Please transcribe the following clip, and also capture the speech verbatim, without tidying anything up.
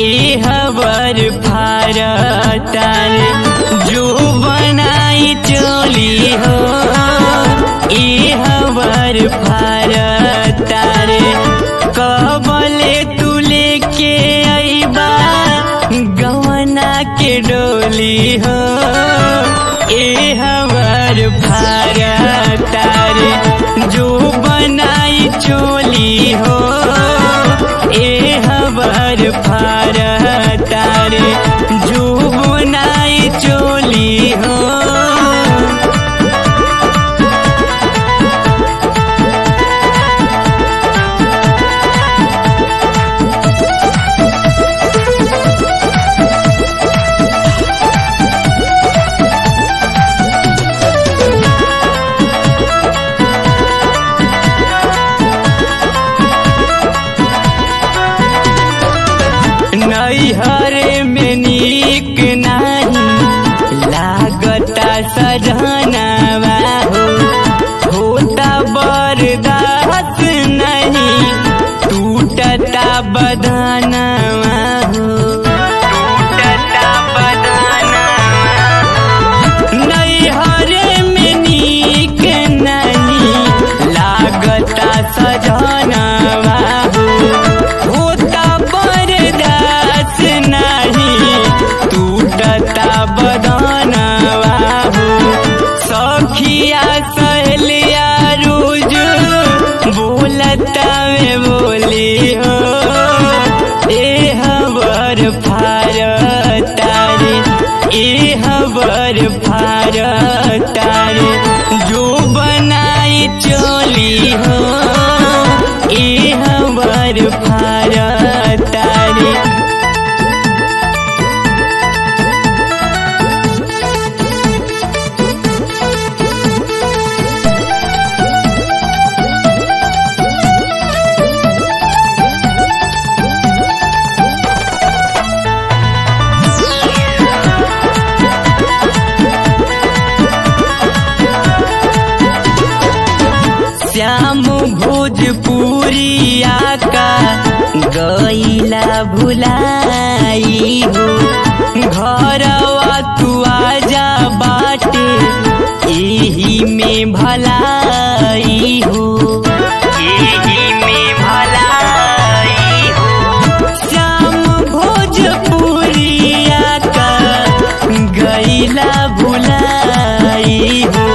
हवर फारतार जो बनाई चोली हो ए हवर फारतार कबले तू लेके आईबा गवना के डोली हो ए हवर फारतार जो बनाई चोली हो ए हवर फारतार जो बनाई चोली हो। नैहर में नीक नहीं लागता सजनवा हो होता बर्दाश्त नहीं टूटता बदनवा हो टूटता बदनवा नैहर में नीक नहीं लागता सजनवा हो होता बर्दाश्त नहीं टूटता बदनवा हो सखिया सहेलिया रोज बोलता में बोली हो ए हवर फारतार ए हवर फारतार जो बनाई चोली हो ए हवर फारतार। श्याम भोजपुरिया का गईला भुलाई हो घरवा तू आजा बाटे एही में भलाई हो एही में भलाई हो श्याम भोजपुरिया का गईला भुलाई हो